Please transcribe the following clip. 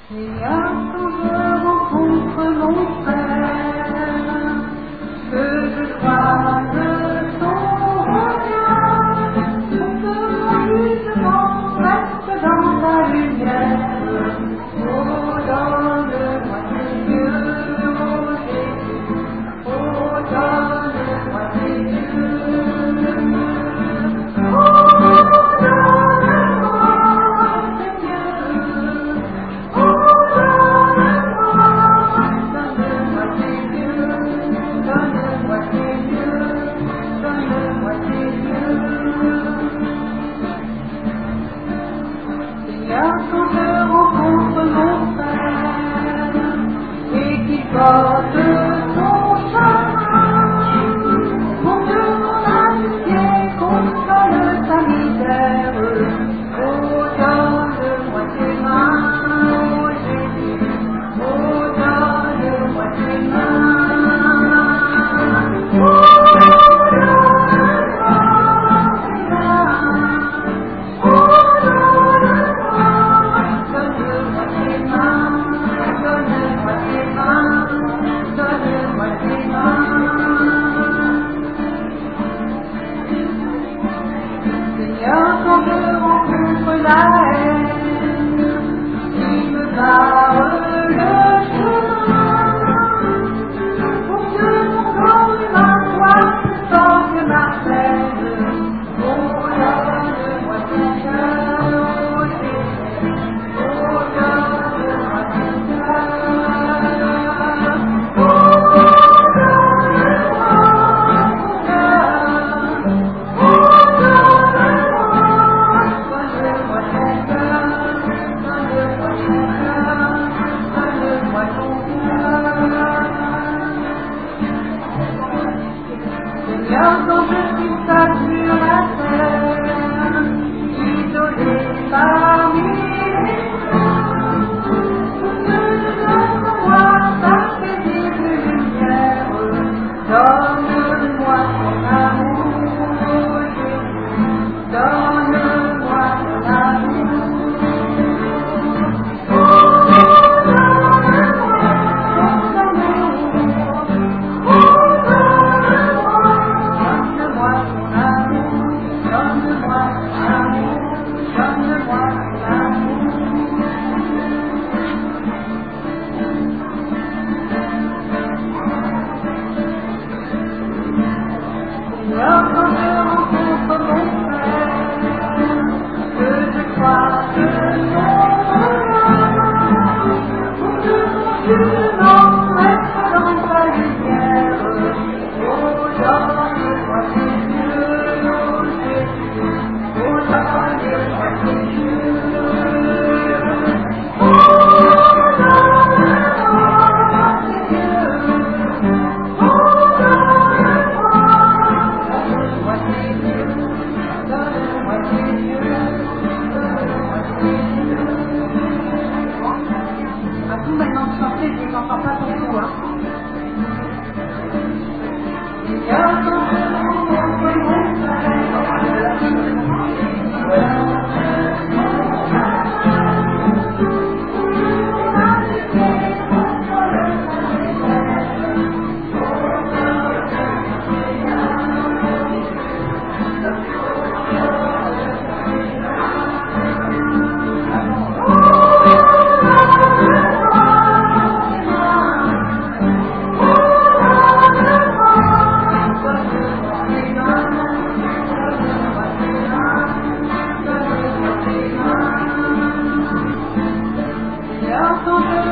Et un jour je rencontre mon frère, que je croise son regard, pour que mon jugement reste dans la lumière. Oh, donne-moi tes yeux, oh Jésus, oh, donne-moi tes yeux. Oh, donne-moi tes yeux, oh, donne-moi tes yeux, donne-moi tes yeux, donne-moi tes yeux. Seigneur, quand je rencontre mon frère et qu'il porte son chagrin, mon Dieu, mon amitié console sa misère. Oh, donne-moi tes mains, oh Jésus, oh, donne-moi tes mains. Oh, Seigneur, quand je rencontre la haine, il me barre le chemin, pour que mon corps et ma foi portent ma peine. Oh, donne-moi ton cœur, oh Jésus, oh, donne-moi ton cœur. Oh, donne-moi ton cœur, oh, donne-moi ton cœur, donne-moi ton cœur, donne-moi ton cœur. Seigneur, quand je suis seul sur la terre, isolé parmi les gens, pour que je donne moi ta paisible lumière, donne-moi ton amour, oh Jésus, donne-moi ton amour. Oh, donne-moi ton amour, oh, donne-moi ton amour, donne-moi ton amour, donne-moi ton amour. Seigneur, quand je rencontre mon frère, que je croise son regard, pour que mon jugement reste dans ta lumière. Oh, donne-moi tes yeux, oh Jésus, oh, donne-moi tes yeux. Oh, donne-moi tes yeux, oh, donne-moi tes yeux, donne-moi tes yeux, donne-moi tes yeux. À vous maintenant de chanter, je ne m'entends pas beaucoup, hein. Seigneur, quand je rencontre mon Seigneur, quand je